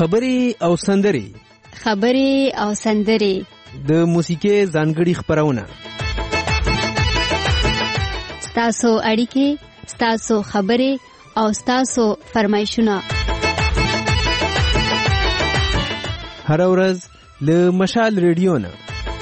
خبرې او سندرې د موسیقۍ ځانګړي خپرونه، ستاسو اړیکې، ستاسو خبرې او ستاسو فرمایشونه هر ورځ له مشال ریډیو نه.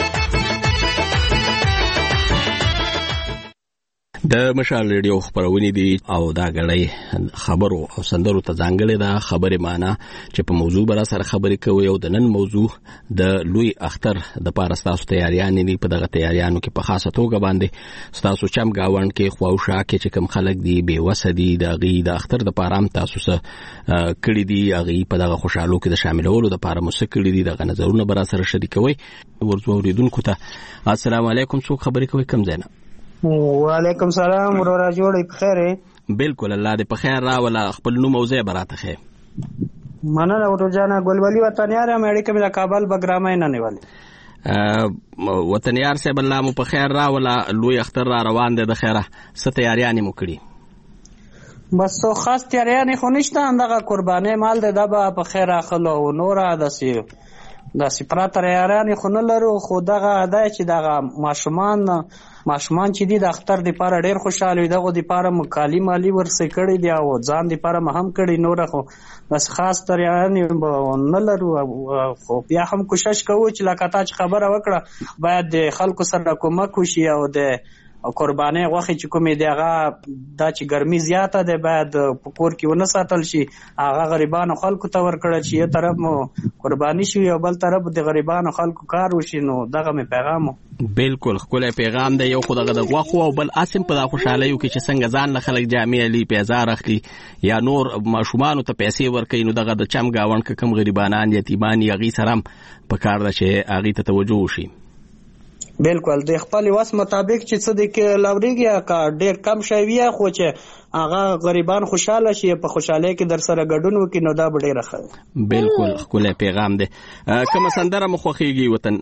د مشال ریډیو خبرونه دي او دا غړي خبرو او سندرو ته ځانګړي دا خبره معنا چې په موضوع بر سره خبرې کوي او د نن موضوع د لوی اختر د پارستاسو تیاریانې دي. په دغه تیاریانو کې په خاصه توګه باندې ستاسو چم گاوند کې خواوشا کې چې کوم خلک دي بے وسدي د غي د اختر د پارام تاسو سره کړی دي غي په دغه خوشحالو کې د شاملولو د پاره مسکړي دي دغه نظرونه بر سره شریکوي. ورته اوریدونکو ته السلام علیکم، څوک خبرې کوي کوم ځای نه؟ وعلیکم سلام ورورا جوړې په خیر؟ بالکل الله دې په خیر را ولا خپل نوم او ځای براته خیر. مننه ورور جانا ګلولي وطنیار امریکا مې کابل بګرامه نه نیولې وطنیار صاحب الله مو په خیر را ولا لوی اختر را روان دي د خیره ست تیاریانې مو کړی؟ بس سو خاص تیاریانې خو نشته، اندغه قربانې مال دې د په خیر اخلو نور د سپرات تیاریانې خو نه لرو، خو دغه ادا چې دغه ماشومان چې دي د اختر د پاره ډیر خوشاله وي، دغه د پاره مکالي مالی ورسې کړی دی او ځان د پاره هم کړی، نور خو بس خاص تیاریانې نه لرو. خو بیا هم کوشش کوو چې لکه تا چې خبره وکړه باید د خلکو سره کومک وشي او د قربانې غوښې چې کومې دی هغه دا چې ګرمي زیاته ده باید په کور کې ونه ساتل شي، هغه غریبانو خلکو ته ورکړل شي، یو طرف مو قرباني شي او بل طرف د غریبانو خلکو کار وشي. نو دغه مې پیغام بالکل خپل پیغام دی، یو خدای د غوښو او بل اسیم په خوشالۍ کې چې څنګه ځان له خلک جامع لی پیزار اخلي یا نور ماشومان ته پیسې ورکړي، نو دغه د چم گاوند کم غریبانان یتیمان یغي سرم په کار ده چې هغه ته توجه وشي. بالکل د خپل واس مطابق چې څه د لوريږي کا ډیر کم شوی خو چې هغه غریبان خوشاله شي په خوشاله کې در سره ګډون وکړي نو دا ډیر ښه. بالکل خپل پیغام دی. کوم سندره مخوخیږي وطن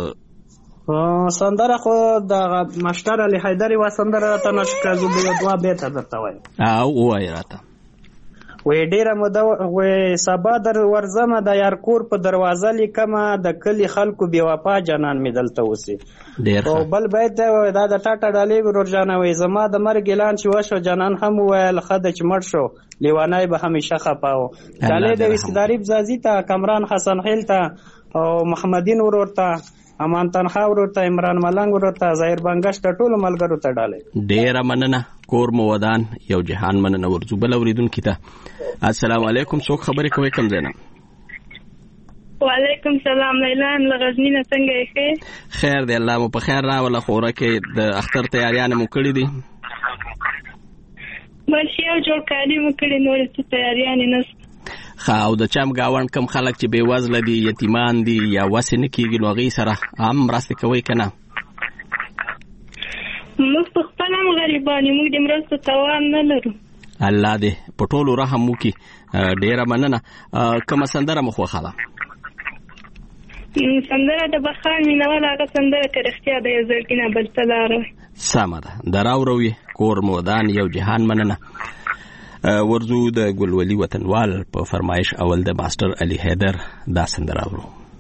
سندره خو د مشتر علي حیدر و سندره راته نشکا زوبې دوا بیت درته وای او وای راته وې ډیره مده وې سبا در ورزمه د یار کور په دروازه لیکمه د کلی خلکو بي وفا جنان می دلته وسی او بل بیت دا د ټاټا ډالې ورور جان وې زما د مرګ اعلان چې وشو جنان هم ویل خد چې مړ شو لیوانای به همیشه خپاو چاله د وسداري بزازي ته کمران حسن خیل ته او محمدین ورور ته امان تنخوا ورته عمران ملنګ ورته ظاهر بنگش ټول ملګرو ته ډاله. ډیر مننه کور مو ودان یو جهان مننه ورزو بل اوریدونکو ته السلام علیکم، څوک خبرې کوي کوم ځای نه؟ وعلیکم سلام لیلان لغزنی نه څنګه یې؟ خیر دی الله مو په خیر را ولا خوره کې د اختر تیاریان مو کړی دي؟ ماشي او جوړ کالی مو کړی نور څه تیاریان نه او د چم گاوند کم خلک چې بے وزله دي یتیمان دي یا وسې نه کېږي نو هغوی سره هم مرستې کوئ که نه؟ موږ په خپل هم غریبان یو، موږ د مرستو توان نه لرو. الله دې په ټولو رحم وکړي. ډېره مننه. کومه سندره مو خوښه ده؟ سندره د بخار مینهوال هغه سندره که رښتیا د یو زړګي نه بل څه لاره سمه ده د راوروي کور مو ودان یو جهان مننه. ورزو د ګلولي وطنوال په فرمایش اول د ماستر علي حیدر دا سندره اورو.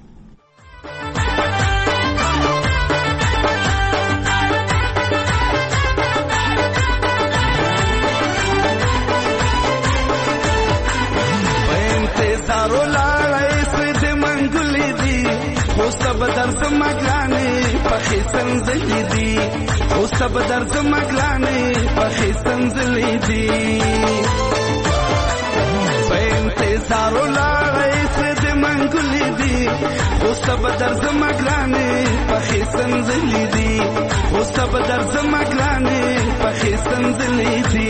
انتظارو لاړای سوی د منګولې دي خو سب درس مګلانې پخې سنځلې دي خو سب درس مګلانې پخې سنځلې دي په انتظارو لاړای سوی د منګولې دي خو سب درس مګلانې پخې سنځلې دي خو سب درس مګلانې پخې سنځلې دي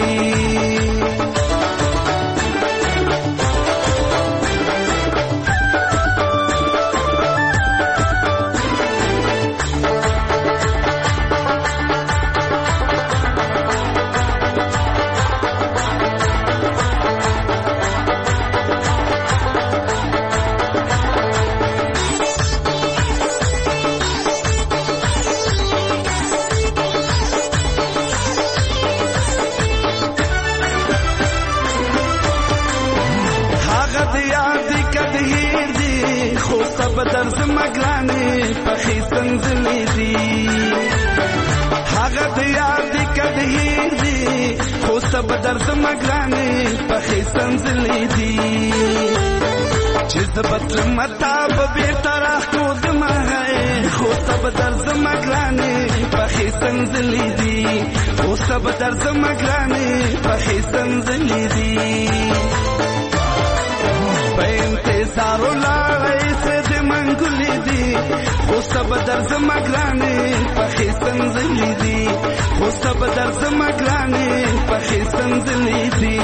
دي خو سبا درځم ګرانې پخې سنځلې دي هغه د یاد کده هیر دي خو سبا درځم ګرانې پخې سنځلې دي چې زبط متا به تر کو دم ہے خو سبا درځم ګرانې پخې سنځلې دي خو سبا درځم ګرانې پخې سنځلې دي په انتظار لاړې سره د منګلې دي خو سبا درځم ګرانې پخې سنځلې دي خو سبا درځم ګرانې پخې سنځلې دي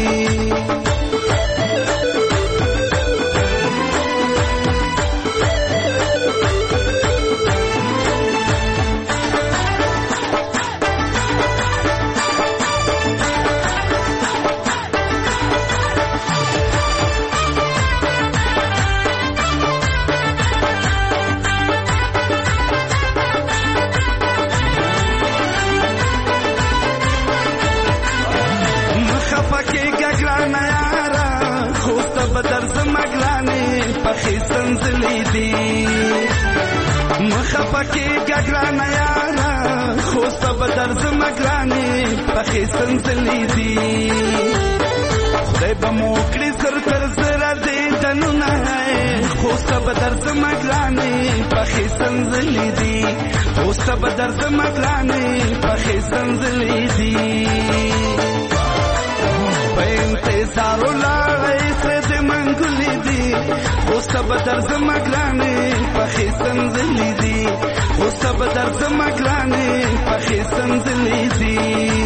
مخفقې ګرانه یاره خو سبا درځم ګرانې پخې سنځلې دي خدای به مو کړي سر تر سره دې دنونه خو سبا درځم ګرانې پخې سنځلې دي خو سبا درځم ګرانې پخې سنځلې دي په انتظار لاړې سره د منګلې دي خو سبا درځم ګرانې پخې سنځلې دي خو سبا درځم ګرانې پخې سنځلې دي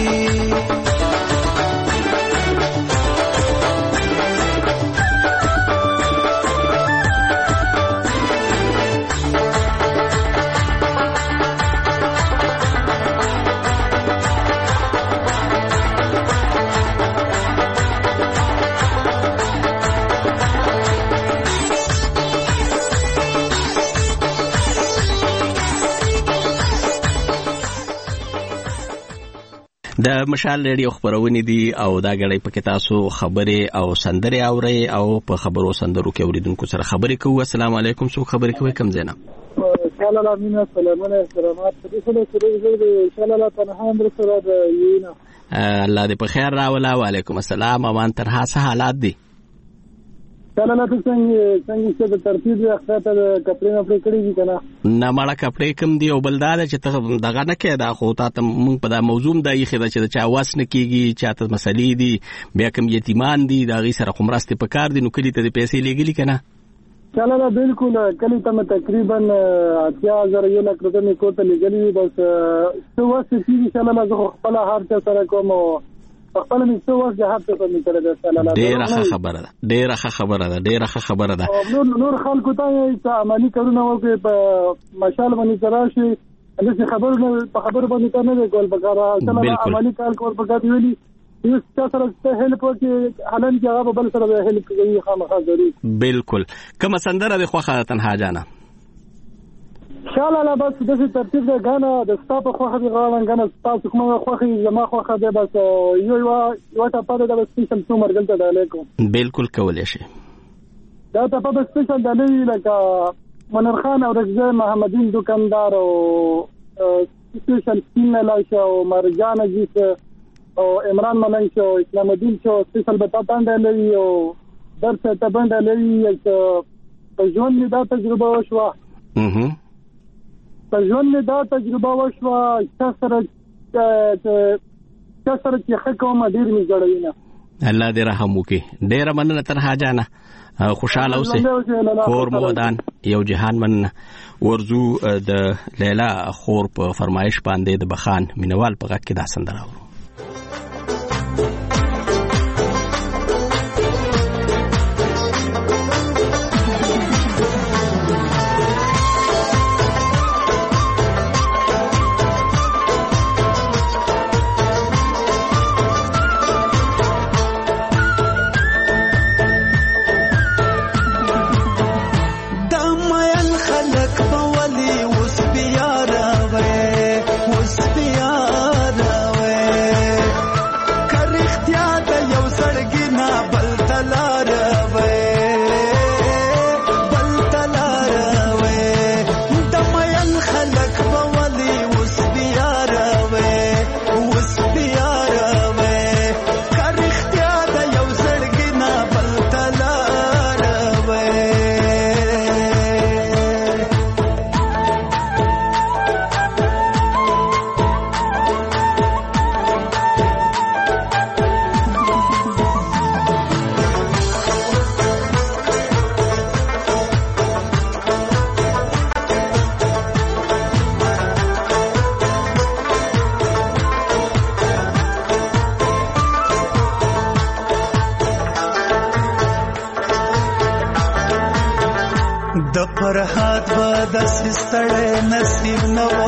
د مشال ریډیو خبرونه دي او دا غړي پکې تاسو خبره او سندره اوري او په خبرو سندرو کې اوریدونکو سره خبرې کوو. السلام علیکم. څو خبرې کوي کم زینا سلام علیکم. سلامونه احترامات دې سره سره ان شاء الله تنها امر سره یینا الله دې په خیر راولا. وعلیکم السلام. امان تر هڅه حالات دي چلا لا څنګه چې د ترتیب اخته کپڑے نه کړی دي کنه نه ماړه کپڑے کم دي او بلدار چې ته دغه نه کې دا خو ته مونږ په دا موضوع د یخه چې چا واس نه کیږي چاته مسلې دي بیا کوم یتیمان دي دا غي سره خمرسته په کار دي نو کلی ته پیسې لګلی کنه چلا لا بالکل کلی ته تقریبا 8000 یو لک روپے کوته لګلی بس څه واسه چې چلا لا زه خپل هر څه سره کوم خپل مستو واس جهاد ته کوم کړه د سلاله ډیره خبره ده نور خلکو ته عملی کارونه وکړي په مشال باندې تراشي چې خبرونه په خبر باندې نه دی کول پکاره سلاله عملی کار کول پکاره ویلي یو څه سره هلپ وکړي حالان جواب بل سره هلپ کوي خامخا ضروري بالکل کوم سندره د خوخه تنها جانا شاله بس د ترتیب د غانا د ستاپ خوخه دی غاړه غانا تاسو کومه خوخه زما خوخه دی بس یو ته پاره د سپیشل څو مرګل ته علیکم بالکل کولای شي دا ته په سپیشل د لکه منیر خان او رضا محمدین دکاندار او سپیشل سپین لاشه او مرجان جیس او عمران ملنګ شو اسلام الدین شو سپیشل بتاتان دی او درس ته باندې لري په ژوند دا تجربه وشوه په ژوند دا تجربه وشوه چې سره چې حکومت ډیر می جوړوي نه الله دې رحم وکي. ډیر مننه تنها جانا خوشاله اوسه خور مودان یو جهان من ورزو د لیلا خور په فرمایش باندې د بخان مینوال په غږ کې دا سندره اورو. بل تلار وې د فرحات به داسې ستړی نصیب نه و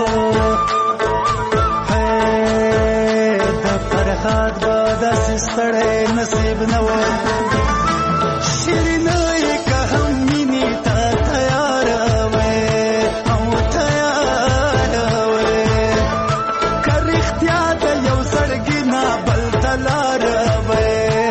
د فرحات به داسې ستړی نصیب نه و شیرینه یې که هم مینې ته تیاره وې او تیاره وې که رښتیا د یو زړګي نه بل ته لاره وې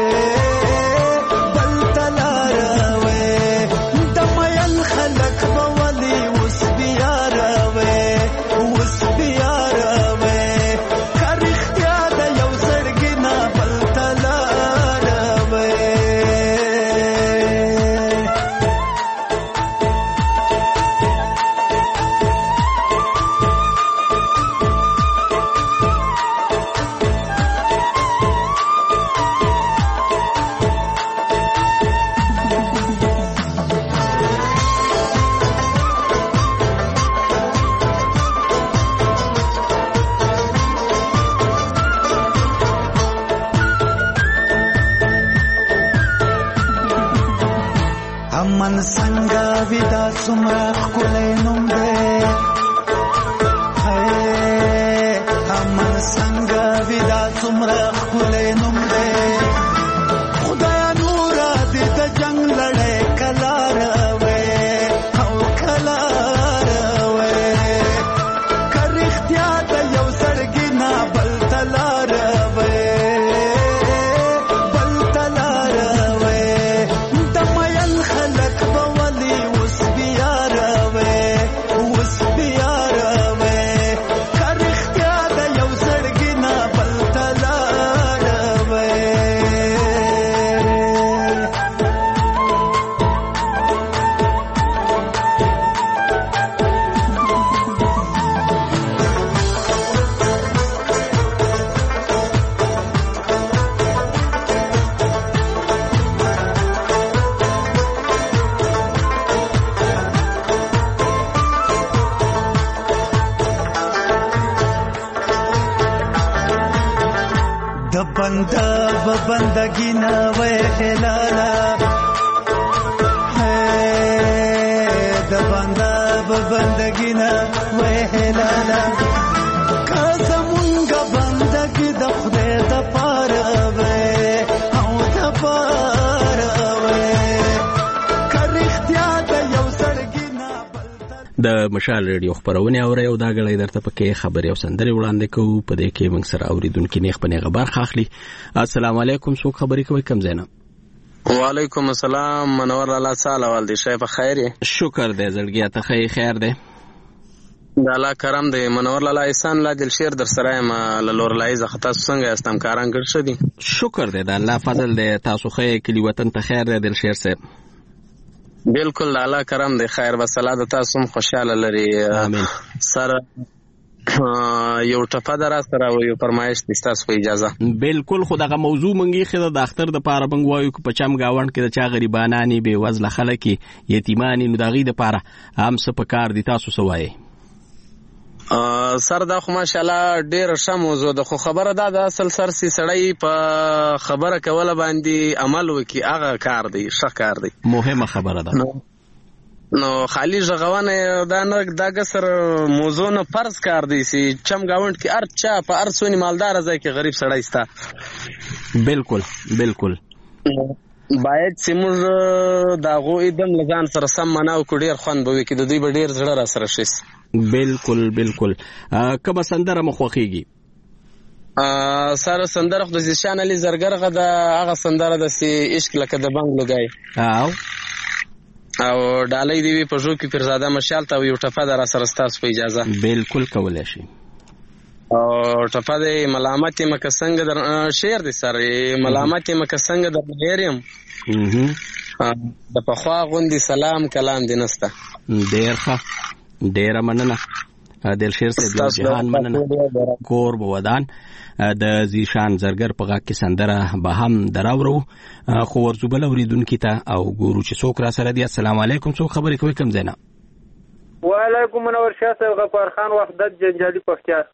امن څنګه ودا څومره ښکلی نوم دی امن څنګه ودا څومره ښکلی نوم دی خدایا نوره دې د جنګ لړۍ کله راوې او کله راوې که رښتیا د یو زړګي نه بل ته لاره وې بنده بندگی نه وې هلاله د بنده بندگی نه وې هلاله که زمونږ بندگی د خدای د پاره وې او د پاره وې که رښتیا د یو زړګي نه د مشال ریډیو خبرونه اوري او دا غړي درته پکې خبري او سندري وړاندې کوو په دې کې موږ سره اوریدونکو نیغ په نیغه برخه اخلي. السلام علیکم څوک خبري کوي کم زینا؟ وعلیکم السلام منور الله تعالی والدی شای په خیر شکر دې زړګیا ته خیر دې د الله کرم دې منور الله احسان لا دل شیر در سره ما لور لایزه خطا څنګه استم کاران کړ شدي شکر دې د الله فضل دې تاسو خې کلی وطن ته خیر دې دل شیر سه بالکل الله کرم دې خیر وسلام تاسو خوشاله لري امين سره یو ټپه در سره یو فرمایش د تاسو په اجازه بالکل خدغه موضوع منګي خله د اختر د پاره بنګ وایو په چم گاوند کې د چا غریبانانی به وزله خلک یتیمانی نو دغې د پاره هم څه په کار دي تاسو سوای سر دا خو ماشاءالله ډیر ښه موضوع ده خو خبره دا د اصل سرسي سړی په خبره کوله باندې عمل وکي هغه کار دی ښه کار دی مهمه خبره ده نو خالی ژغونه دا نه دا ګسر موضوع نه فرض کار دی چې چم گاوند کې ارچا په ارسونی مالدار ځای کې غریب سړی ستا بالکل باید سیمور دا غو ادم لزان سره سم مناو کو ډیر خوان بوي کې د دوی به ډیر زړه را سره شي بالکل کبه سندره مخوخیږي سره سندره خو د زیشان علي زرګرغه د هغه سندره د سی عشق لکه د بنگلو گای او ډالۍ دی په جو کې فرزاده مشال ته یو ټفه در سره ستاسو په اجازه بالکل کولای شي او ټفه د ملامت مکه څنګه در شعر دي سره ملامت مکه څنګه د هریم د پخوا غوندي سلام کلام دی نسته ډیر مننه دل شیر سے جهان مننه کور بودان د زیشان زرګر په غا کې سندره به هم دراورو خو ورزوبل اوریدونکو ته او ګورو چې څوک را سره دی. السلام علیکم څوک خبرې کوي کم زینا؟ وعلیکم منور شاه صاحب غفار خان وحدت جنجالي پختیار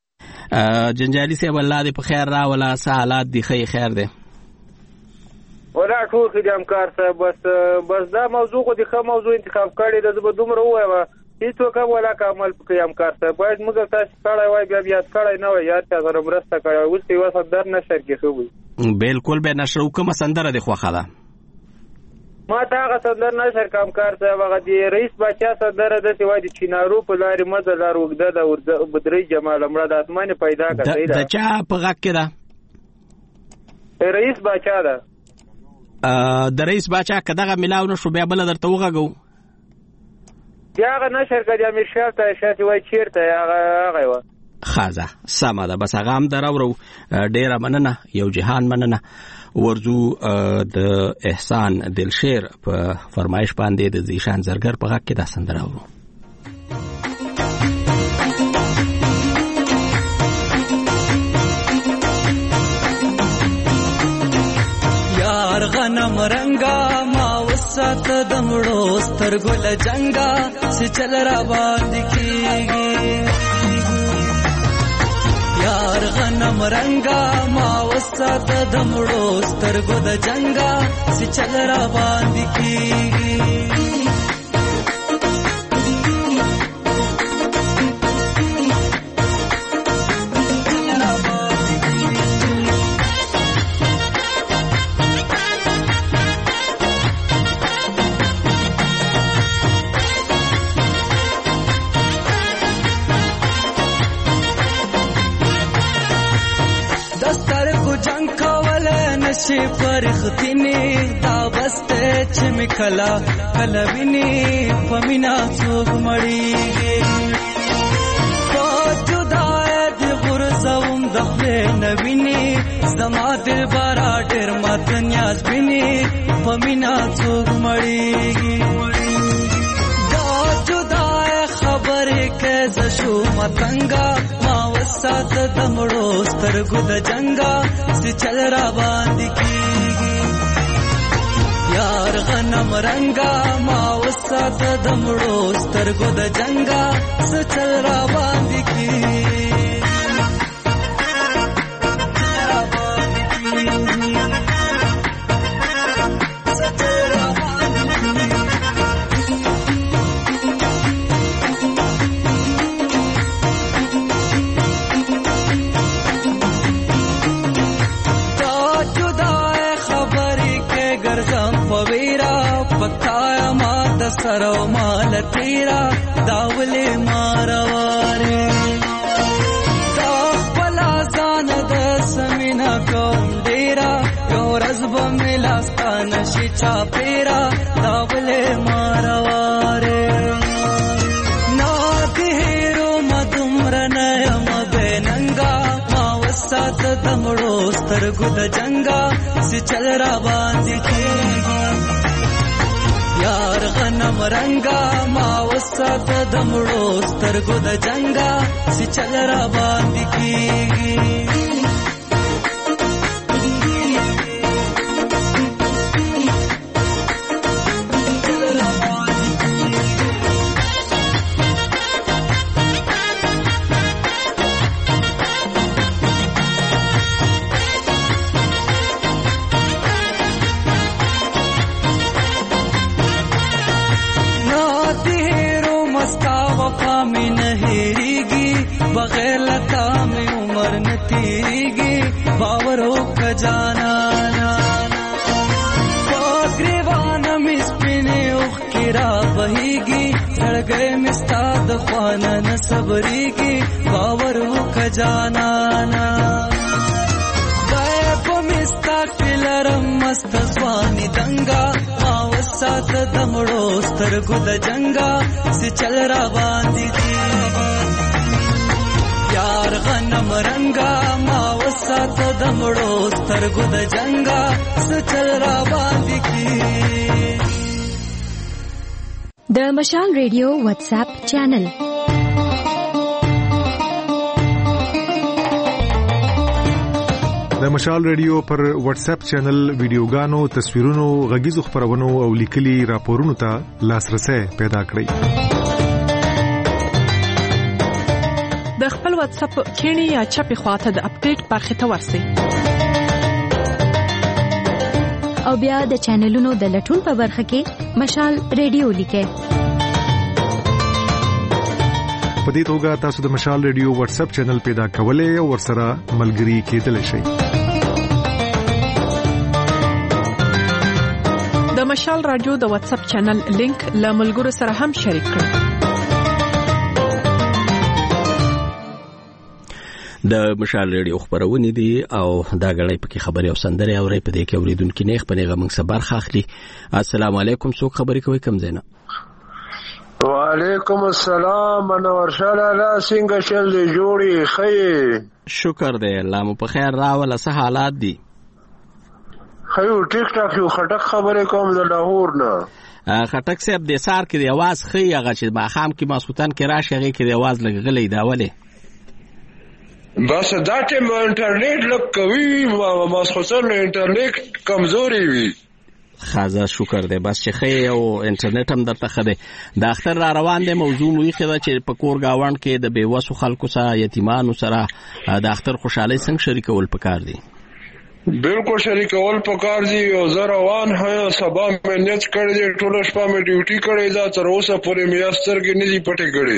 جنجالي صاحب الله دې په خیر را ولا سه حالات دی خیر دی ولا ټول خو دې همکار صاحب بس دا موضوع خو دې ښه موضوع انتخاب کړې ده. زه به دومره ووایم هېڅوک هم ولا که عمل پکې همکار صاحب باید موږ تاسو کړی وای بیا یاد کړی نه وای یاد چا سره مرسته کړې وای. اوس یوه سندر نشر کې ښه وي. بالکل به نشر کومه سندره دې خوښه ده؟ ما ته هغه سندر نشر که همکار صاحب هغه د رئیس باچا سندره داسې وایي د چینارو په لارې مزه لار اوږده ده بدرۍ جماله مړه د اسمانې پیدا کړه. د چا په غږ کې ده؟ رئیس باچا ده. د رئیس باچا که دغه ملاو نه شو بیا بله درته وغږو بیا هغه نشر که د امیر شاه ته شاسې وایي چېرته هغه یې وه. ښه ده سمه ده بس هغه هم دراورو. ډېره مننه یو جهان مننه. ورځو د احسان دلشیر په فرمایش باندې د زیشان زرګر په غږ کې دا سندره اورو. یار غنم رنگا ما وسات دمړو سترګو لجنګا چې چل را باندې کیږي. یار غنم رنگا ما وسات دمړو سترګو د جنگا چې چل را باندې کیږي. شي فرختنی دا بسته چې مکلا کلوینی پمینا څوک مړیږي. پاتودای د غرزوم د خپل نوینی زما دل بارا ډېر مات نیاز بینی پمینا څوک مړیږي. دا جدای خبرې کې زشو متنګا ما وسات دمړو سترګو د جنگا چې چل را باندې کیږي. یار غنم رنگا ما وسات دمړو سترګو د جنگا چې چل را باندې کیږي. پکایا ما د سرو مال تیرا داولې مارواره دا خپل ځان د سمینا کوم ډیرا یو رزب ملاستان شي چا پیرا داولې مارواره نا تیرو مدمر نیم بیننګا ما وسات دمړو سترګو د جنگا چې چل را باندې کیږي. یار غنم رنگا ما وسات دمړو سترګو د جنگا چې چل را باندې کیږي. بغیر لتا میں عمر نہ تیریگی باورو کا جانا گریوان مسپنے اخ کرا بہیگی سڑ گئے مستاد خوانا نہ صبریگی باورو کا جانا گئے پا مستاق پلرم مست سوانی دنگا ماوسات دمڑو سترگو دا جنگا سی چل را باندی دی. یار غنم رنگا ما وسات دمړو سترګو د جنگا سچل را باندې کی. د مشال ریډیو واتس اپ چینل د مشال ریډیو پر واتس اپ چینل ویډیوګانو تصویرونو غږیزو خبرونو او لیکلي راپورونو ته لاسرسي پیدا کړئ. د خپل واتس اپ کینی یا چپی خواته د اپډیټ برخه ته ورسئ. او بیا د چینلونو د لټون په برخه کې مشال ریډیو لیکه. په دې توګه تاسو د مشال ریډیو واتس اپ چینل پیدا کولای او ورسره ملګري کېدلی شئ. د مشال رادیو د واتس اپ چینل لینک له ملګرو سره هم شریک کړئ. د مشال ریډیو خبرونه دي او دا غړې پکې خبري او سندري اوري په دې کې اوریدونکو نه خپل غمنګ صبر خاخلي. السلام علیکم، څوک خبري کوي کم زینا؟ وعلیکم السلام، منور شاله لا څنګه شل دی جوړي خیر؟ شکر دی الله مو په خیر راول. څه حالات دي؟ خیر ټیک ټاک یو. خټک خبره کوم د لاهور نه. خټک صاحب د سار کې د आवाज خي هغه چې ما خام کې ماسوتن کې راشي هغه کې د आवाज لګغلې دا ولې بس دا ټیم انټرنیټ لک کوي ماسوتن انټرنیټ کمزوري وي. خازه شکر دی بس چې خي او انټرنیټ هم درته خده. د اختر را روان دی موضوع مو یې خدا چې په کور گاوند کې د بیوسو خلکو سره یتیمانو سره د اختر خوشحالي څنګه شریکول پکار دي؟ بالکل شریکول پکار دي. او زه روان هيا سبا مې نیت کړی دی، ټول شپه مې ډیوټي کړی دا، تر اوسه پورې مې سترګې نه دي پټې کړې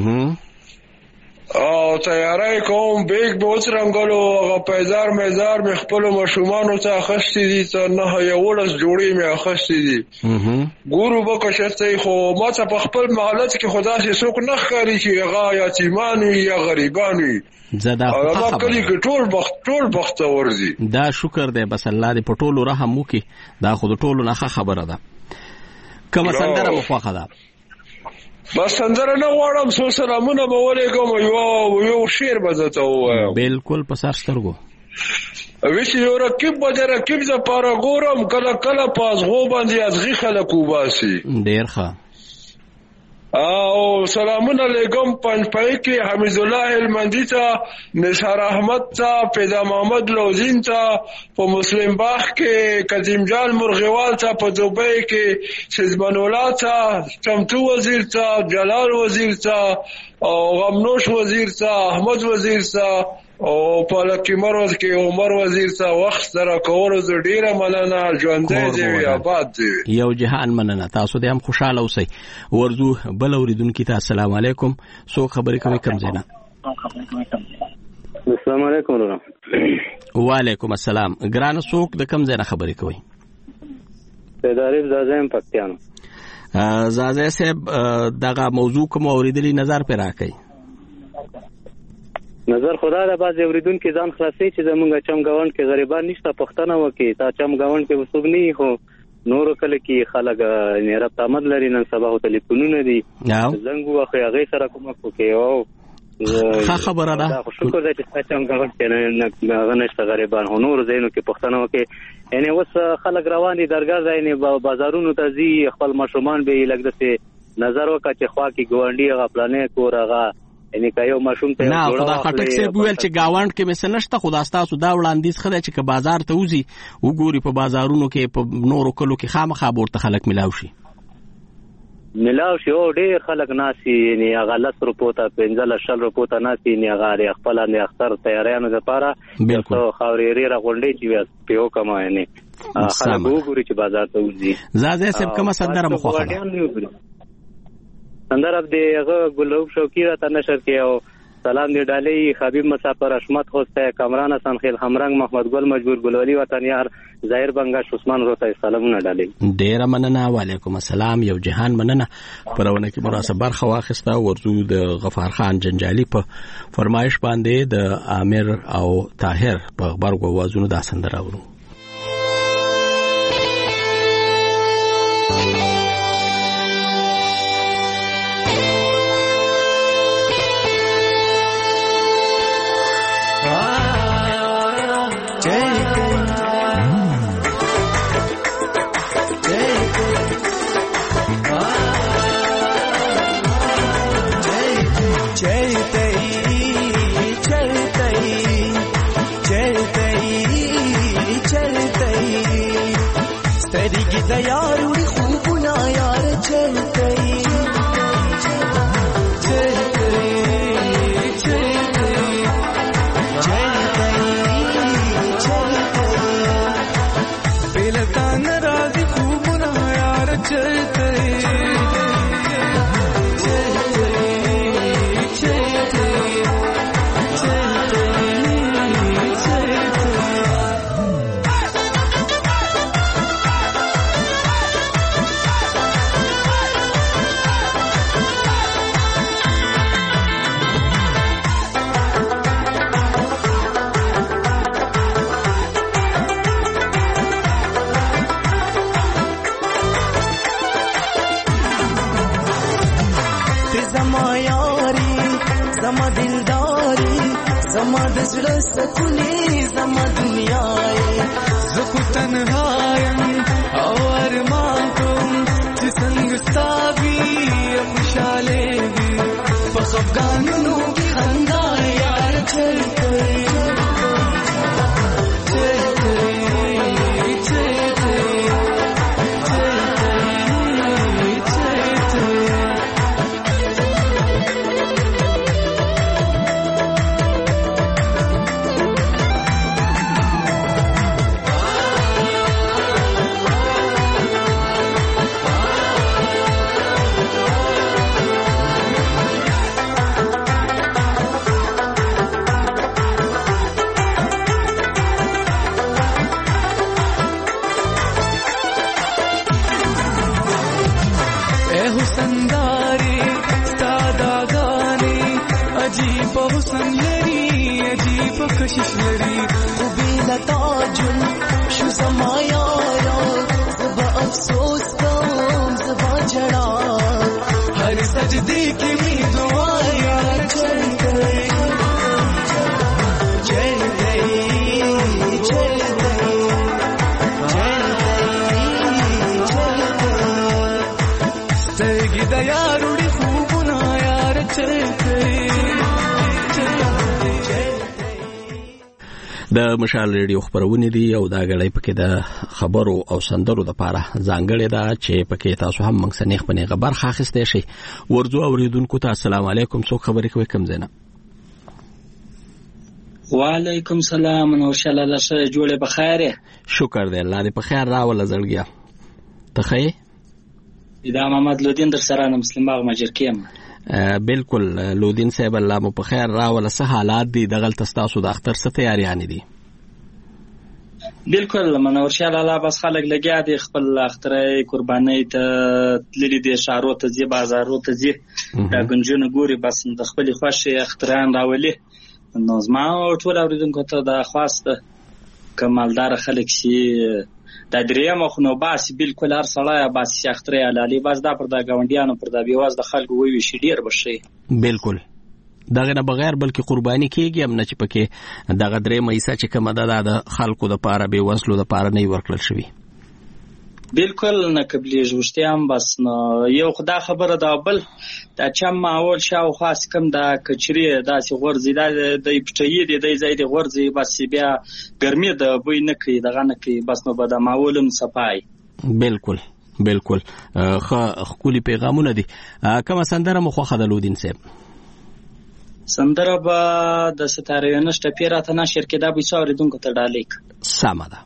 او تیاری کوم. بیگ به وڅرنګلو هغه پیزار میزار مې خپلو ماشومانو ته اخیستې دي، ته 9 جوړې مې اخیستې دي. ګورو به که شته خو ما ته په خپل محلت کې خدا سي څوک نه ښکاري چې هغه یتیمان وي یا غریبان وي. زدا ما کلی کې ټول بخت ورزي. دا شکر دی بس الله دې په ټولو رحم وکي. دا خو د ټولو نه خبره ده. کومه سندره مخوخه ده؟ بس سندره نه غواړم، سو سلامونه به ولېږم، یو شعر به درته ووایم. بالکل په سر سترګو. ویش یو رقیب به د رقیب دپاره ګورم، کله کله په ازغو باندې ازغي خلک وباسي. ډېر ښه. او سلامونه لګم پنځپای کې حمید الله هلمندي ته، نثار احمد ته، پیدا محمد لوزین ته، په مسلم باغ کې قدیم جان مرغوال ته، په دوبۍ کې سیزمن الله ته، چمتو وزیر ته، جلال وزیر ته او غمنوش وزیر ته، احمد وزیر ته او په لکه مروز کې عمر وزیر ته وخت سره کولو زه ډیره مننه. ژوندی دی وي، آباد دی. یو جهان مننه. تاسو دې هم خوشاله اوسئ. ورزو بل اوریدونکو ته السلام علیکم، څوک خبرې کوي کم زینا؟ السلام علیکم. وعلیکم السلام. ګران څوک د کم زینا خبرې کوي؟ پیدارې زازم پکتیانو. زازه صاحب دغه موضوع کوم اوریدلی نظر پر راکړي؟ نظر خدا د باز اوریدونکو ځان خلاصي چې زمونږ چم گاوند کې غریبان نشته، پښتنه وکي تا چم گاوند کې وسوب نه خو نور کله کې خلک نه رب تامد لري. نن سبا ټلیفونونه دي زنګ واخې هغه سره کوم کوي او خبره ده. شکر دې چې چم گاوند کې نه غنښت غریبان نور زینو کې پښتنه وکي. یعنی اوس خلک روان دي درګر ځای بازارونو ته ځي، خپل ماشومان به لګدته نظر وکړي چې خوا کې ګوانډي هغه پلانې کورغه یعنی کایو ماشوم ته نه خدا خټک سه ویل چې گاوند کې مثلا نشته. خدا ستاسو دا وړاندیز خره چې که بازار ته وځي وګوري په بازارونو کې په نورو کلو کې خامخا ورته خلک ملاو شي او ډېر خلک ناسي. یعنی هغه 10 روپو ته 15 روپو ته ناسي. نه هغه خپل نه اختر تیاریانو لپاره بالکل خاورې ری راغونډي چې پیو کما یعنی خلک وګوري چې بازار ته وځي. زازه سب کومه سندره مخوخه سندر اب دی هغه ګلوب شوقی را تنشر کې او سلام دی ډالۍ حبیب مسافر اشمت خوسته کامران حسن خیل همرنګ محمد ګل مجبور ګلولی وطن یار ظاهر بنگاش عثمان روته سلامونه ډالۍ. ډیر مننه. وعلیکم السلام. یو جهان مننه. پرونه کې مناسبه خواخسته ورزو د غفار خان جنجالی په فرمایش باندې د عامر او طاهر په خبرګو وازونو د سندره ورو. यारुड़ी खूब ना यार चलते बेलतान د مشال ریډیو خبرونه دي او دا غړې پکې د خبرو او سندرو د پاره ځانګړې ده چې پکې تاسو هم موږ سنیخ پنې خبر خاصه شي ورځو اوریدونکو ته السلام علیکم څوک خبرې کوي کم زنه وعلیکم السلام نو انشاءالله لشه جوړه بخیره شکر دی الله دې په خیر راول زړګیا ته خې دا محمد لودین در سره مسلم باغ ماجر کیم بالکل لودین صاحب الله مو په خیر راول سه حالات دي دغه تاسو د اختر څه تیاریان دي بالکل منور شه الله بس خلک لګیا دي خپل اخترې قرباني ته لری دي شارو ته زی بازارو ته زی دا گنجونه ګوري بس د خپل خوښي اختران راولي نو زما ټول اوریدونکو ته د خواسته کمالدار خلک شي دا دریم خو نو باس بالکل هر سړی باس اخترې علالي بس دا پر دا گاونډیانو پر دا بیواز د خلکو وی شي ډیر بشي بالکل دغه نه بغیر بلکې قرباني کیږي هم نه چې پکې دغه درې مېسا چې کومه ده د خلکو د پاره به وسلو د پاره نه ورکړل شوی بالکل نه قبلي جوړتيام بس نو یو خدا خبره دا بل دا چم ماول شاو خاص کم دا کچري داسې غورځي د پټي دی د زید غورځي بس بیا ګرمي د بوی نه کوي دغه نه کوي بس نو به د ماولم صفای بالکل بالکل خولي پیغامونه دي کوم سندره مخوخه د لودین صاحب سندره به د ستاره نشته پیراته نشر کې دا به څوریدونکو ته ډالیک سمه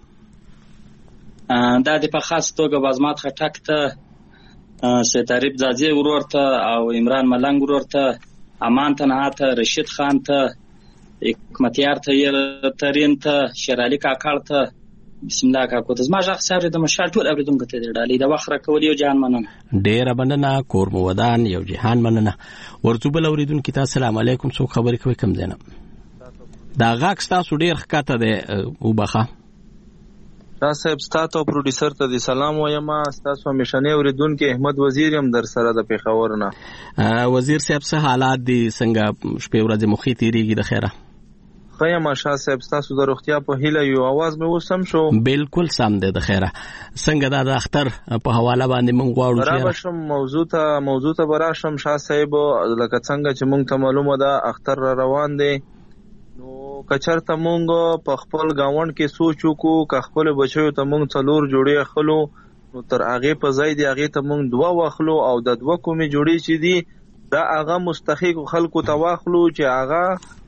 دا د په خاص توګه بازمات خټک ته ستاریب زازي ورور ته او عمران ملنګ ورور ته امان تنها ته رشید خان ته حکمتیار ته ترین ته شیرعلی کاکړ ته بسم الله کاکو ته زما ځخ سره د مشال ټول اوریدونکو ته ډالې د وخره کول یو جان مننه ډیر مننه کور مو ودان یو جهان مننه ورته بل اوریدونکو ته السلام علیکم څوک خبرې کوي کم زینب دا غاک تاسو ډیر ښکته ده وبخه صاحب ستاسو پروډوسر ته سلام وایم تاسو همیشنه اوریدونکو احمد وزیر هم در سره د پیښور نه وزیر صاحب څه حالات دي څنګه شپې ورځې مخې تیریږي د خیره خیم شاه صاحب تاسو د روغتیا په هیله یو आवाज مې وسم شو بالکل سم ده د خیره څنګه د اختر په حواله باندې مونږ غواړو چې راشم موضوع ته براشم شاه صاحب لکه څنګه چې مونږ ته معلومه ده اختر را روان دی نو کچرته مونږ په خپل گاوند کې سوچ وکړو ک خپل بچو ته مونږ څلور جوړې خلو نو تر هغه په ځای دی هغه ته مونږ دوا واخلو او د دوا کومې جوړې چې دي دا هغه مستحق خلکو ته واخلو چې هغه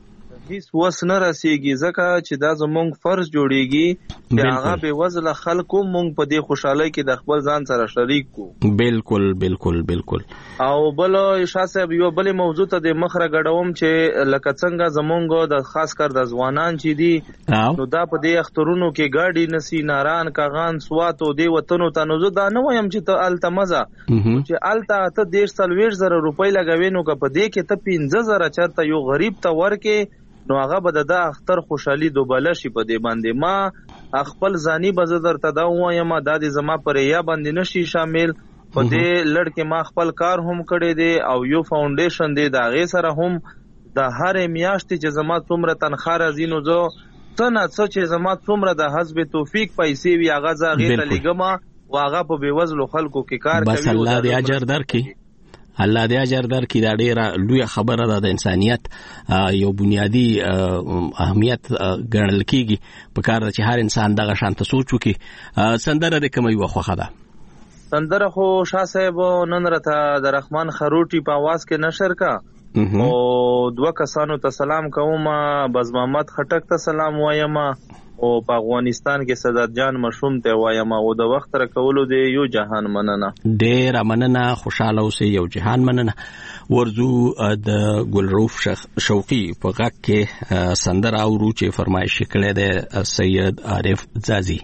هیڅ وس نه رسیږي ځکه چې دا زمونږ فرض جوړیږي چې هغه به وزله خلکو مونږ په دې خوشحالۍ کې د خپل ځان سره شریک کو. بالکل بالکل بالکل. او بل شاه صاحب یو بل موضوع ته د مخره غډوم چې لکه څنګه زمونږ د خاص کر د ځوانان چې دي نو دا په دې اخترونو کې ګاډي نسی ناران کاغان سواتو دی وطنو ته نو دا نه وایم چې ته التمزه چې الته ته 1.40 روپۍ لګوي نو که په دې کې ته 15,000 چرته یو غریب ته ورکې نو هغه به د اختر خوشحالي دوبله شي په دې باندې. ما خپل ځاني بزدر ته دا وایم دا د زما پر یا باندې نشي شامل په دې لړ کې ما خپل کار هم کړی دی او یو فاونډیشن دی دا غي سره هم د هر میاشتې چې زما څومره تنخواه راځي نو زه څنګه چې زما څومره د حزب توفیق پیسې وی هغه ځاغې ته لګما واغه په بیوزلو خلکو کې کار کوي. بس الله دې اجر درکړي. الله دې اجر درکړي. دا ډیره لوی خبره ده د انسانيت یو بنیادی اهمیت ګڼل کیږي په کار چې هر انسان دغه شانت سوچ وکړي. سندره د کومي وخوخه ده سندره خو شاه صاحب نن راته د رحمان خروټي په आवाज کې نشر کا او دوه کسانو ته سلام کوم. بز محمد خټک ته سلام وایم او په افغانستان کې صدات جان مشوم ته وایم او د وخت را کولو دی یو جهان مننه. ډیر مننه. خوشاله اوسئ. یو جهان مننه. ورزو د ګلروف شوقي په غږ کې سندره اورو چې فرمایش کړی دی سید عارف زازي.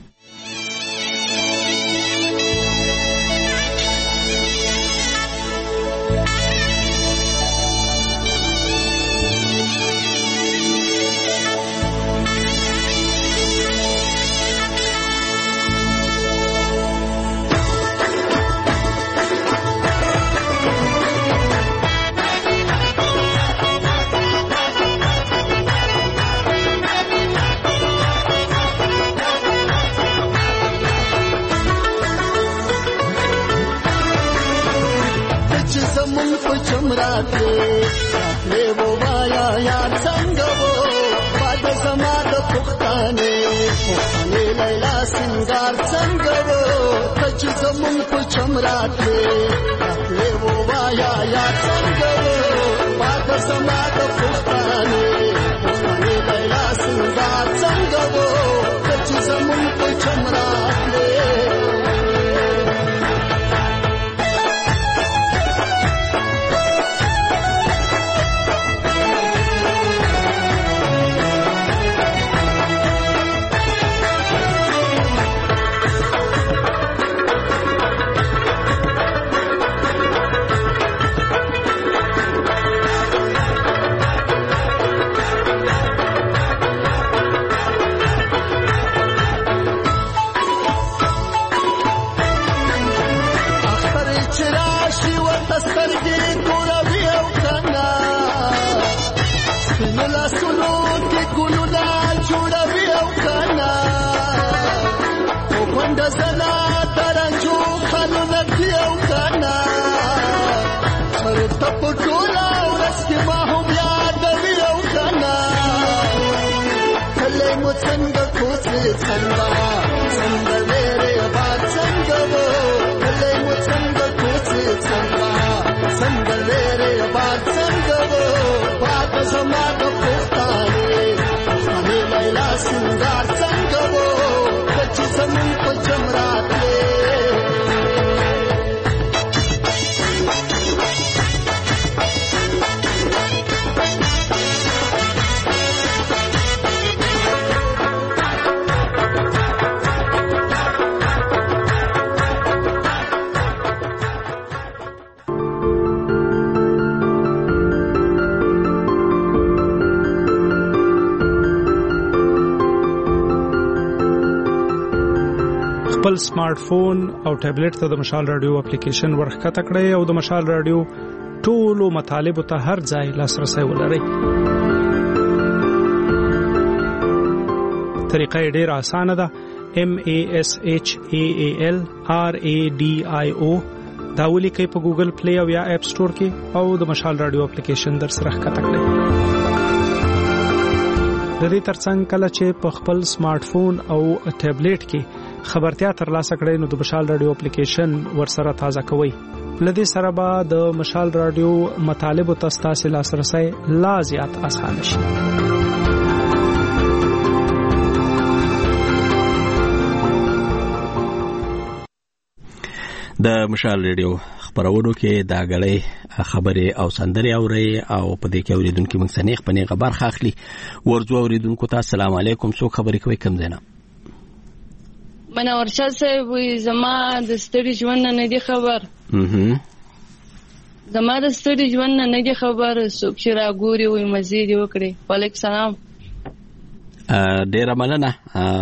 خپل سمارټ فون او ټابلیټ ته د مشال رادیو اپلیکیشن ورخکته کړئ او د مشال رادیو ټولو مطالب ته هر ځای لاسرسي ولرئ. طریقه ډیره اسانه ده. MASHAALRADIO دا ولیکئ په ګوګل پلی او یا اپ سٹور کې او د مشال رادیو اپلیکیشن در سره ښکته کړئ. د دې ترڅنګ کله چې په خپل سمارټ فون او ټابلیټ کې خبرتیا ترلاسه کړئ نو د مشال رادیو اپلیکیشن ورسره تازه کوئ. لدې سره به د مشال رادیو مطالب تاسو لاسرسي لا زیات آسان شي. د مشال رادیو خبرونو کې دا غړې خبرې او سندري اوري او په دې کې اوریدونکو موږ سنیخ پنې خبر خاخلي ورځو اوریدونکو ته السلام علیکم. څو خبرې کوي کم زینا منور شاه صاحب وي زما د ستړي ژوند نه دی خبر. زما د ستړي ژوند نه دی خبر. څوک چې راګوري وي مزید وکړي. وعلیکم السلام. ډیره مننه.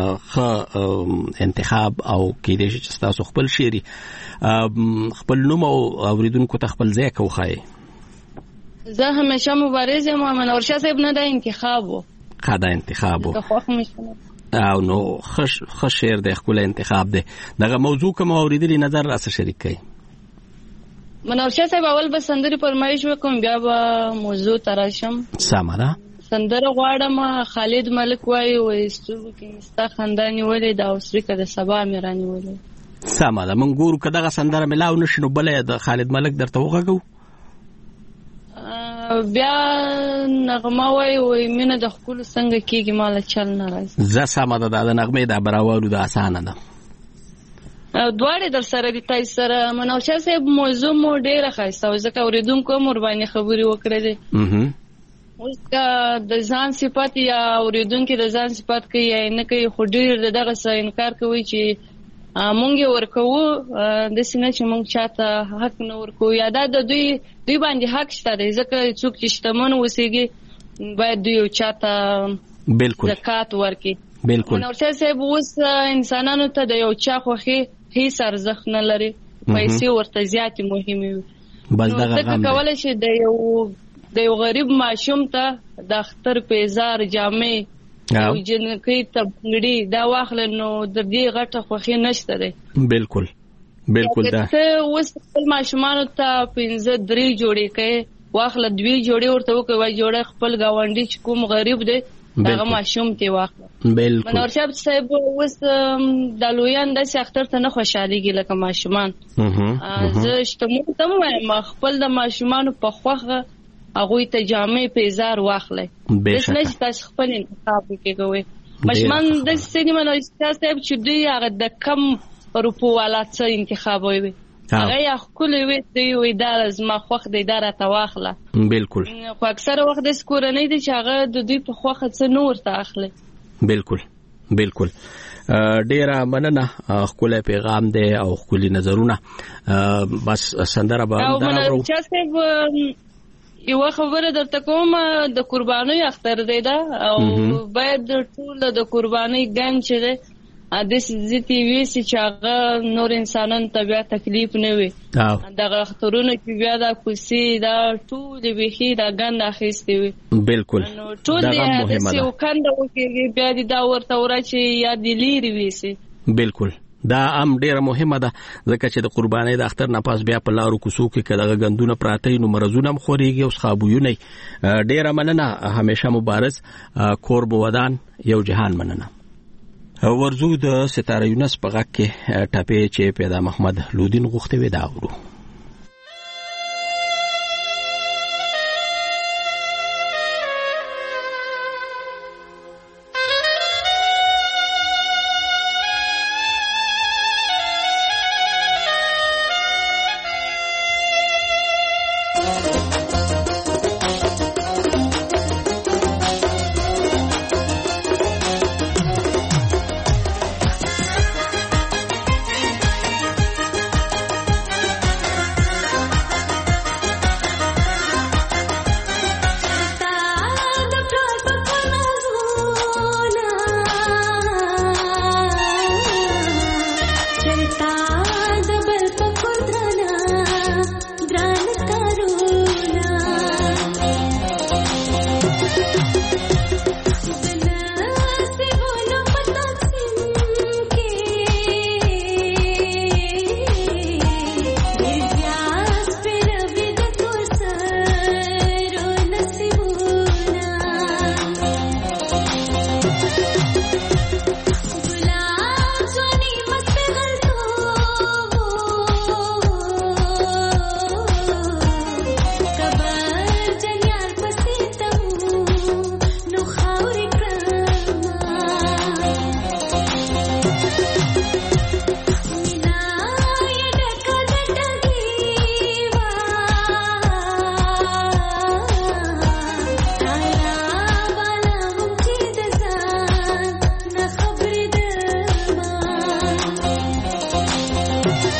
انتخاب او کېدې چې تاسو خپل شيري خپل نوم او اوریدونکو ته خپل ځای کوخای. زه همیشه مبارز یم. منور شاه صاحب نه د انتخاب وو. دا انتخاب وو او نو خش شعر د خپل انتخاب دی. دغه موضوع کوم اوریدلی نظر راس شریک کړئ. منور شاه صاحب اول به سندري فرمایش وکم بیا به موضوع تراشم. سماره سندره غواړم. خالد ملک وایي وستو کې ستا خندانی ولې دا اوسري کده سبا مې رانی ولې. سماره من ګورو کداغه سندره ملاو نشنو بلې د خالد ملک درته وغږو. بیا نغمه وایي مینه د خپل څنګه کېږي مال چل نه راځي. زه سماره د نغمه د براوالو د اسانه ده. دواړه در سره دي تاسو سره. منور شاه صاحب موضوع مو ډیره ښایسته او ځکه اوریدونکو مور باندې خبري وکړې دي. اوس د ځان صفات یا اوریدونکو د ځان صفات کوي یا نه کوي خو ډیر دغه څه انکار کوي چې مونږ ورکو د سینې چې مونږ چاته حق نه ورکو یا دا د دوی باندې حق شته دی ځکه څوک چې شتمن وسیږي باید دوی چاته بالکل زکات ورکړي. بالکل. نو څه سبب اوس انسانانو ته د یو چا خوخي هیڅ ارزښت نه لري. پیسې ورته زیات مهمه وي. بس دغه غم کولای شي د یو غریب ماشوم ته د اختر پیزار جامې او جنکی ته بنګړي دا واخل نو د دې غټه خوخي نشته دی. بالکل بالکل. دا اوس خپل ماشومان ته 15 جوړې کوي واخل 2 جوړې ورته وکوي جوړه خپل گاونډي چې کوم غریب دی دغه ماشوم ته واخل. بالکل. منور شاه صاحب اوس د لویان د اختر ته نه خوشاليږي لکه ماشومان. زه شتمو ته وایم خپل د ماشومان په خوخه هغه ته جامې پیزار واخلې. د نش تاسو خپل انتخاب کوي. ماشومان د سینما نو تاسو چې دوی هغه د کم روپو والا څه انتخاب وي هغه خپل وي دا زما خوخ د اداره ته واخله. بالکل. خو اکثر وخت د سکورنۍ دي چې هغه د دوی په خوخه څه نور ته اخلي. بالکل بالکل. ډیره مننه. خپل پیغام دی او خپل نظرونه بس سندره به دا ورو. یو خبره درته کوم د قرباني اختر دی دا او باید ټول د قرباني ګن چې ده د سيتي ویسي چې هغه نور انسانان ته بیا تکلیف نه وي. دغه اخترونه کې بیا دا کوسي دا ټول بيخي دا ګن اخیستي وي. بالکل. ټول دې یو کنده وکړي بیا دا ورته ورچې یا د لیر ویسي. بالکل. دا ډیره مهمه ده ځکه چې د قربانۍ د اختر نه پاس بیا په لارو کوڅو کې کله غندونه پراته نو مرزونه مخوريږي او خابوونه. ډیره مننه. همیشه مبارز. قرب ودان یو جهان مننه. ورزو د ستاره یونس په غږ کې ټاپې چې پیدا محمد لودین غوښته وی دا ورو.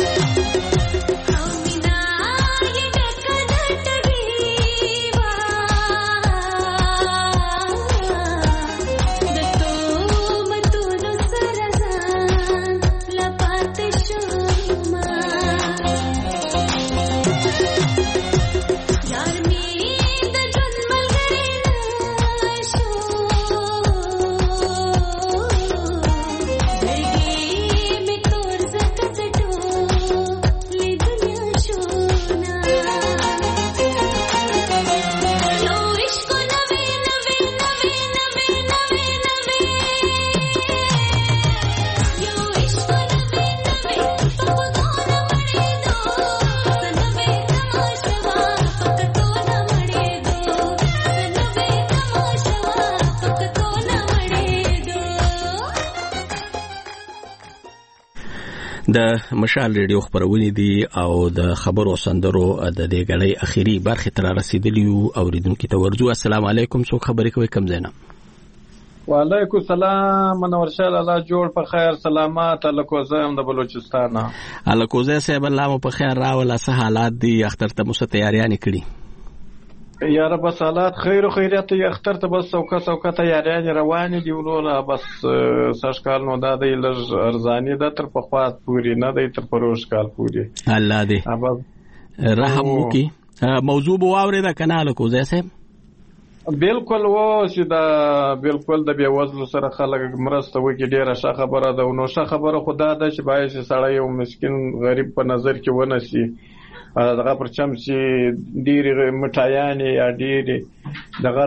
د مشال ریډیو خبرونه دي او د خبرو سندرو د دې غړي اخیری برخه تر رسیدلی او ریدونکو ته ورجو. السلام علیکم، څوک خبرې کوي؟ کم زینا. وعلیکم السلام، منور شه الله جوړ په خیر سلامات. الکوزه هم د بلوچستان. الکوزه صاحب الله مو په خیر راول. څه حالات دي؟ اختر ته مو څه تیاریاں کړی؟ یا رب سالات خیر و خیریت. اختر ته بس څوکه تیاریاں روان دي ولوله. بس سشکال نو دا دی لږ ارزانی ده تر په خواط پوری نه دی تر پروش کال پوری. الله دې رحم وکي. موضوع بو اورید کنه کوزه صاحب؟ بالکل و چې دا بالکل د بیوزلو سره خلک مرسته وکي ډیره ښه خبره ده. نو ښه خبره خدا ده چې باید سړی یو مسکین غریب په نظر کې ونسی. دغه پرچم چې ډیری مټایانې یا ډیری دغه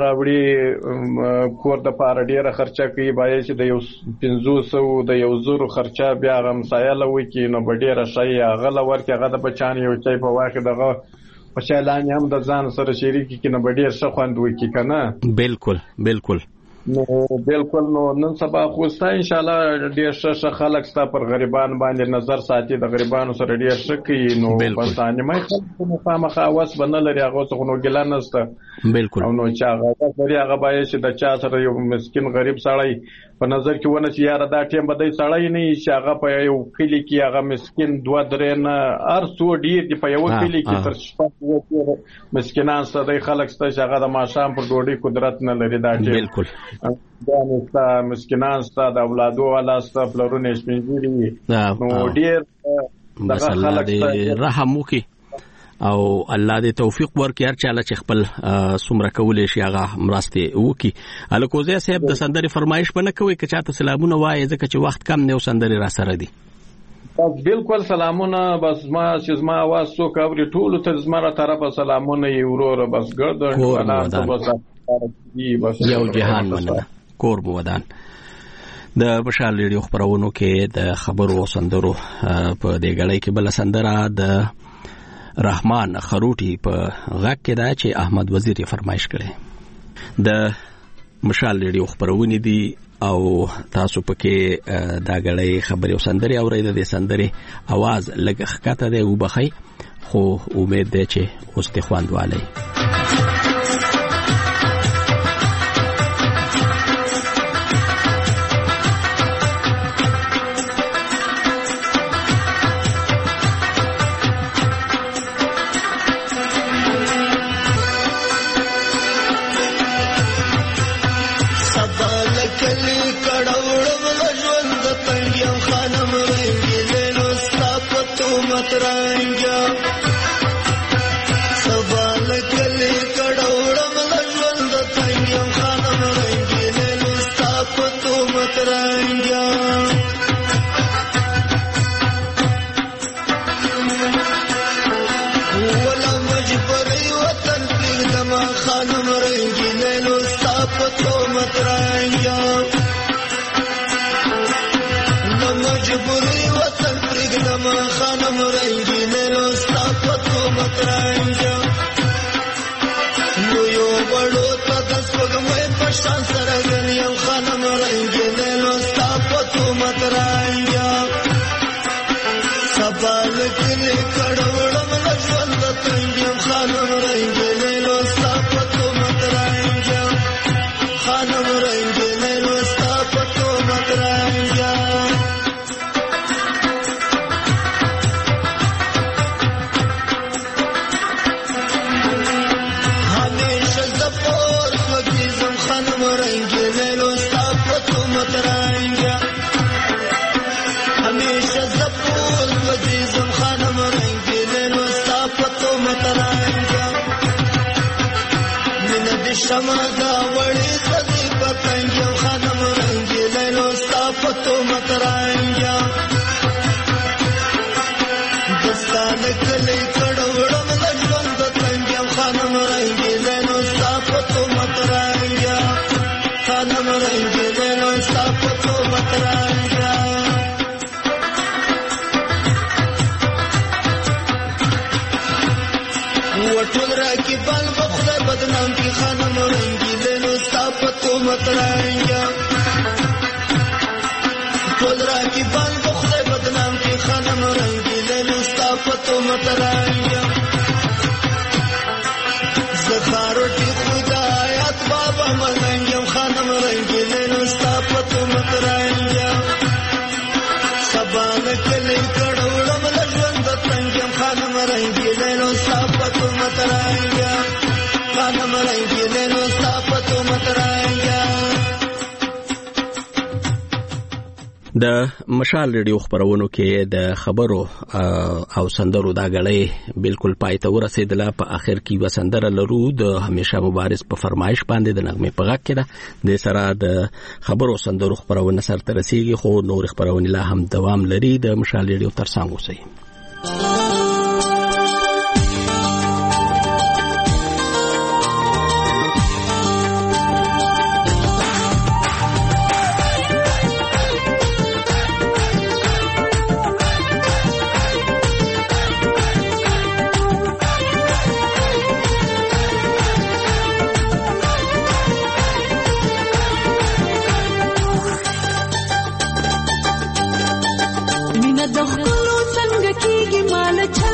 راوړي کور د پاره ډیره خرچه کوي. باید چې د یو 500 د یو زرو خرچه بیا غمسایله وکي نو به ډیره ښه یې غله ورکړي. هغه د بچان یو چای په واخې دغه په چالانې هم د ځان سره شریکي کړي نو به ډیر ښه خوند وکړي که نه؟ بالکل بالکل. نو بالکل. نو نن سبا خو ستا انشاءالله ډیر ښه خلک ستا پر غریبان باندې نظر ساتي، د غریبانو سره ډیر ښه کوي. نو بس انیمای خلک نو خامخا هوس به نه لري، هغه څه نو ګیله نشته. بالکل. او نو چې هغه هوس لري هغه باید چې د چا سره یو مسکین غریب سړی په نظر کې ونه چې یاره دا ټیم به دی سړی نه چې هغه په یو کلي کې هغه مسکین 2-3 نه هر څو ډیر دي په یو کلي کې تر شپه مسکینان سته دی خلک سته چې هغه د ماښام پر ډوډۍ قدرت نه لري. دا ټیم بالکل ځان ستا مسکینان ستا د اولادو والا ستا پلرونه شپېنځلي وي. نو ډېر بس الله دې رحم وکړي او الله دې توفیق ورکړي هر چاله چې خپل څومره کولی شي هغه مرستې وکړي. الکوزه صاحب د سندرې فرمایش به نه کوئ که چاته سلامونه وایي ځکه چې وخت کم دی او سندرې را سره دي؟ بالکل سلامونه. بس ما چې زما اواز څوک اوري ټولو ته زما را طرفه سلامونه یې وروره. بس ګردن یو جهان مننه. کور مو ودان. د مشال ریډیو خبرونو کې د خبرو او سندرو په دې غړۍ کې بل سندره د رحمان خروټي په غږ کې دا چې احمد وزیر یې فرمایش کړي. د مشال ریډیو خبرونه دي او تاسو پکې دا غړۍ خبري او سندري اورئ. د سندري आवाज لږ ښکته دی وبخي خو امید ده چې اوس ته خواندوالي. شمګه وړي سدي پتنګ خانم رنگي لینو صافتو مترانګا دستان کلی کډوړم د ژوند تنګ خانم رنگي لینو صافتو مترانګا خانم رنگي لینو صافتو مترانګا وټول راکی بال بخله بدنام کی خانم رنگی لینو صافتو مترانگا ټول راکی بال بخله بدنام کی خانم رنگی لینو صافتو مترانگا زخاروٹی خدایات بابا ملنگم خانم رنگی لینو صافتو مترانگا سبان کلی کڑوڑم لجوند تنگم خانم رنگی لینو صافتو مترانگا خانم رنگی لینو صافتو مترانگا د مشال ریډیو خبرونو کې د خبرو او سندرو دا غړې بالکل پای ته ورسېدله په اخر کې وسندره لرو د همیشه مبارز په فرمایش باندې د نغمه په غږ کې ده د سره د خبرو سندرو خبرونه سره ترسيږي خو نور خبرونه لا هم دوام لري د مشال ریډیو ترڅنګ اوسئ د خپلو څنګه کېږي مال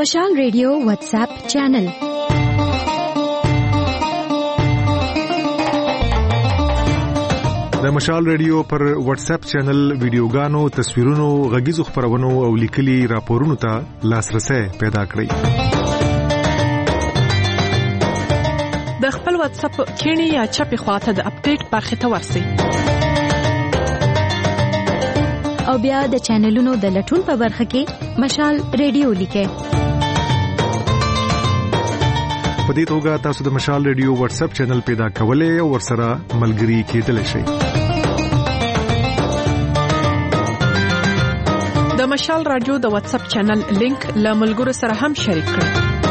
مشال ریډیو واتس اپ چینل. د مشال ریډیو پر واتس اپ چینل ویډیوګانو، تصویرونو، غږیزو خبرونو او لیکلي راپورونو ته لاسرسي پیدا کړئ. د خپل واتس اپ کینی یا چپی خواته د اپډیټ برخه ته ورسئ. او بیا د چینلونو د لټون په برخه کې مشال ریډیو لیکئ. په دې توګه تاسو د مشال ریډیو واتس اپ چینل پیدا کولای او ورسره ملګري کېدلی شئ. د مشال رادیو د واتس اپ چینل لینک له ملګرو سره هم شریک کړئ.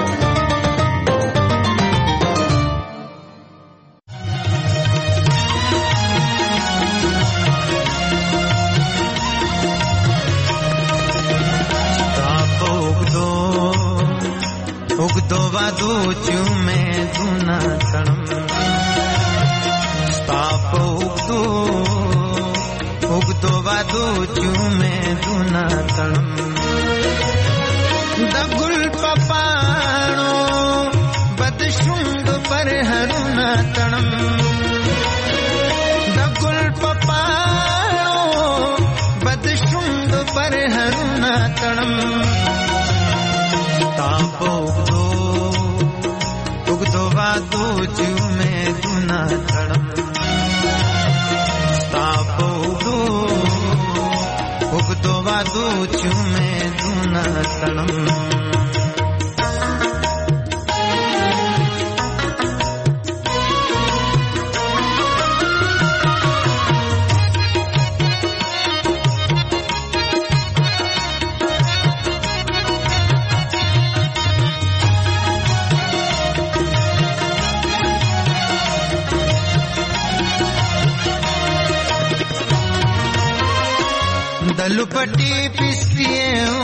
دلپټي پسکیو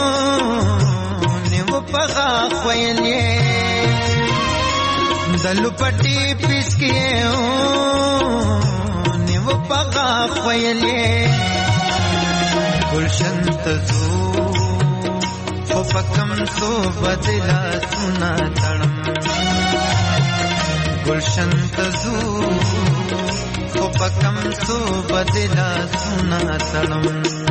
نیو پغا خویلې دلپټي پسکیو نیو پغا خویلې گلشن تزو او پکم تو بدلا سنا تړم گلشن تزو او پکم تو بدلا سنا تړم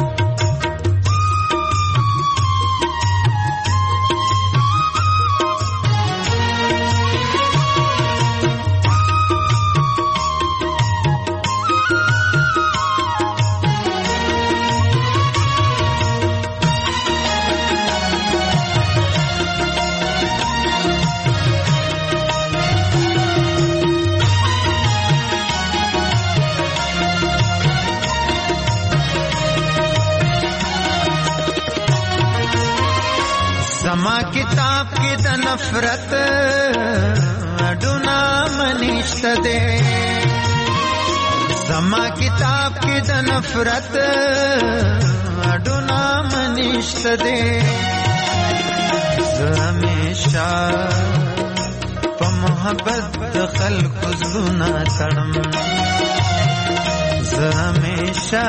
किताब की द नफरत अडुना मनिष्ठ दे समा किताब की द नफरत अडुना मनिष्ठ दे हमेशा प मोहब्बत खल्क जुना तड़म हमेशा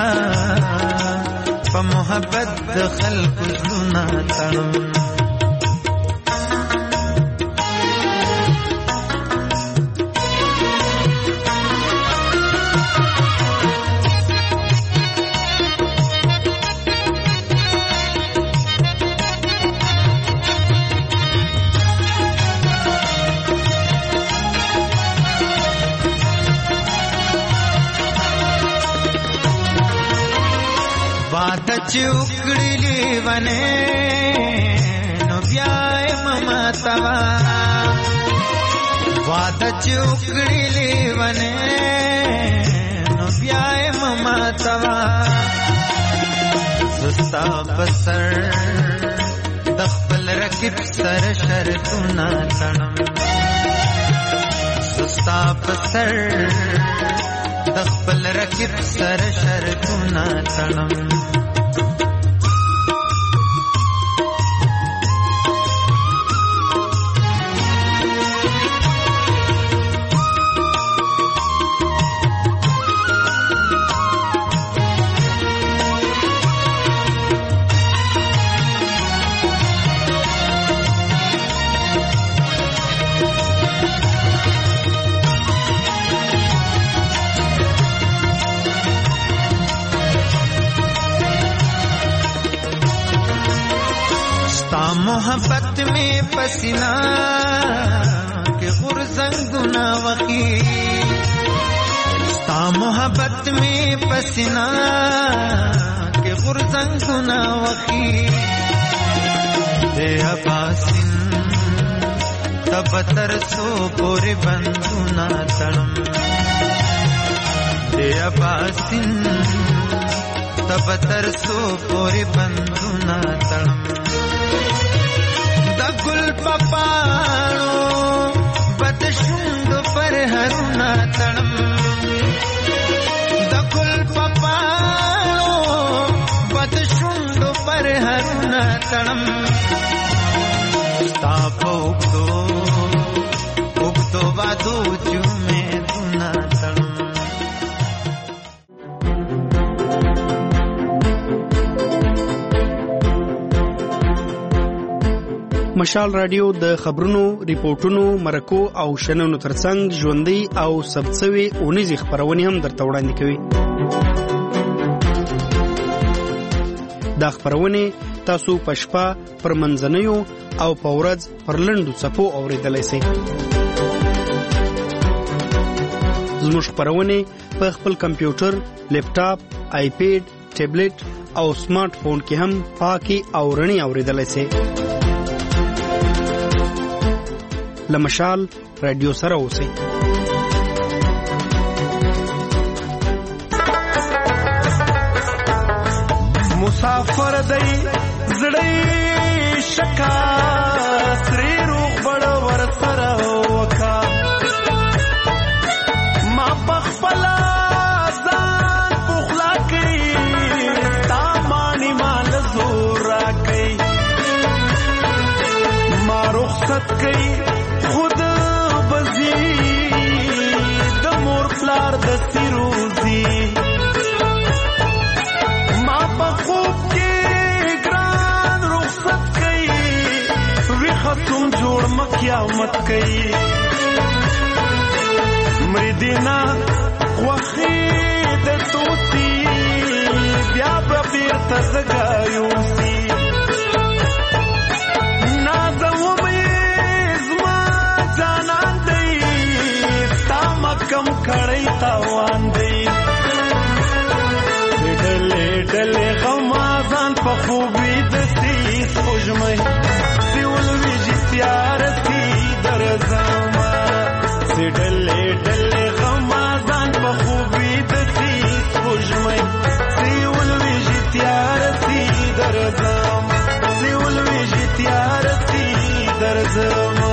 प मोहब्बत खल्क जुना तड़म चुकड़ी वने नो ब्याय ममतवा वाद चुकड़ी वने नो ब्याय ममतवा सुस्ता बसर दखल रकिब सर शर्तुना तणम सुस्ता बसर दखल रकिब सर शर्तुना तणम मोहब्बत में पसीना के गुरजंगुना वकी ता मोहब्बत में पसीना के गुरजंगुना वकी दे अबासिन तब तरसो गोरे बंदुना तड़म दे अबासिन तब तरसो गोरे बंदुना तड़म दगुल पपाणो बदशुंद पर हरुना तड़म दगुल पपाणो बदशुंद पर हरुना तड़म तापो उगतो वादो जुमे दुना तड़म। مشال رادیو د خبرونو، ریپورتونو، مرکو او شننو ترڅنګ ژوندۍ او ثبتسوي اونیزې خبرونه هم درته وړاندې کوي. دا خبرونه تاسو په شپه پر منځنیو او په ورځ پر لنډو څپو اوریدلای شئ. زموږ خبرونه په خپل کمپیوټر، لیپټاپ، آیپیډ، ټابلیټ او سمارټ فون کې هم پاکي او رڼي اوریدلای شئ. لمشال رادیو سره اوسئ. مسافر دی زړی شکا سری روغ بڑ ور سره وکا ما پخپلا ځان پخلا کړی تا مانی مال زور را کړی ما رخصت کړی خود بزی د مور پلار د سیروزی ما په خوب کې ګران رخصت کړي وی ختم جوړ مقیامت کړي مریدینا وخی د توتی بیا به بیرته زګایو سی کم کړی تاوان دی ډلې ډلې غمازان په خوبي د سیس خوشمې سیول ویجی تیارتی درځما ډلې ډلې غمازان په خوبي د سیس خوشمې سیول ویجی تیارتی درځما سیول ویجی تیارتی درځما